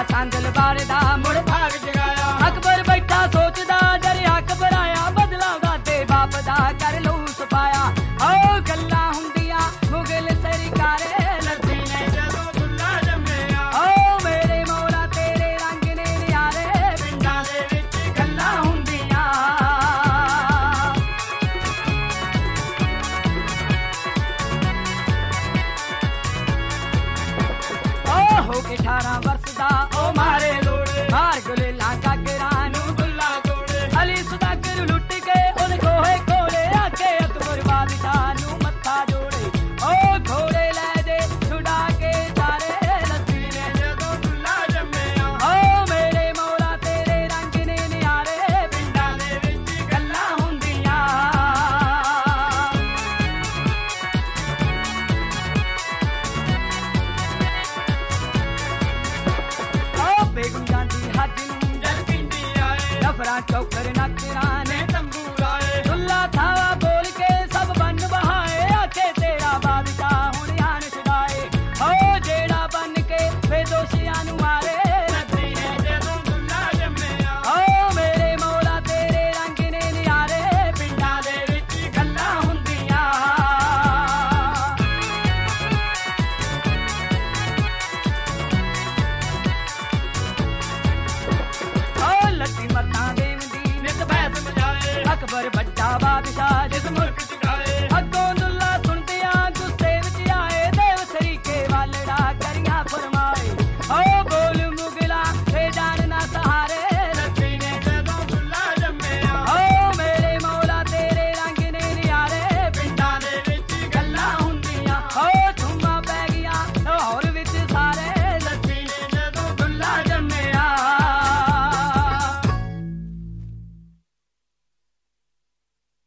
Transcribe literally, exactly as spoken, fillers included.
ਕਾਂਗਲ ਬਾਰਦਾ ਮੁੜ ਭਾਗ ਜਗਾਇਆ। ਅਕਬਰ ਬੈਠਾ ਸੋਚਦਾ ਡਰਿਆ ਘਬਰਾਇਆ ਬਦਲਾ ਉਹਦੇ ਬਾਪ ਦਾ ਕਰ ਲਊ ਸਪਾਇਆ। ਓ ਗੱਲਾਂ ਹੁੰਦੀਆਂ ਮੁਗਲ ਸਰਕਾਰੇ ਲੱਥੀ ਨੇ ਜਦੋਂ ਦੁੱਲਾ ਜੰਮਿਆ। ਓ ਮੇਰੇ ਮੌਲਾ ਤੇਰੇ ਰੰਗ ਨੇ ਨਿਆਰੇ ਪਿੰਡਾਂ ਦੇ ਵਿੱਚ ਗੱਲਾਂ ਹੁੰਦੀਆਂ। ਓ ਹੋ ਕੇ ਅਠਾਰਾਂ ਵਰਸ ਦਾ ਓ ਮਾਰੇ ਲੋੜੇ ਮਾਰ ਗੁਲੇਲਾਂ ਕਾਕਰਾਂ ਨੂੰ ਦੁੱਲਾ ਤੋੜੇ। ਅਲੀ ਸੁਦਾਗਰ ਲੁੱਟ ਕੇ ਉਹਨੇ ਖੋਹੇ ਕੋਲੇ ਆਕੇ ਅਕਬਰ ਬਾਦਸ਼ਾਹ ਨੂੰ ਮੱਥਾ ਜੋੜੇ। ਓ ਘੋੜੇ ਲੈ ਦੇ ਛੁਡਾ ਕੇ ਸਾਰੇ ਲੱਥੀ ਨੇ ਜਦੋਂ ਦੁੱਲਾ ਜੰਮਿਆ। ਓ ਮੇਰੇ ਮੌਲਾ ਤੇਰੇ ਰੰਗ ਨੇ ਨਿਆਰੇ ਪਿੰਡਾਂ ਦੇ ਵਿੱਚ ਗੱਲਾਂ ਹੁੰਦੀਆਂ। ਓ ਬੇਗਮ ਜਾਂਦੀ ਹੱਜ ਨੂੰ ਜਦ ਪਿੰਡੀ ਆਏ ਨਫਰਾਂ ਚੌਕਰ ਨਕਰਾਂ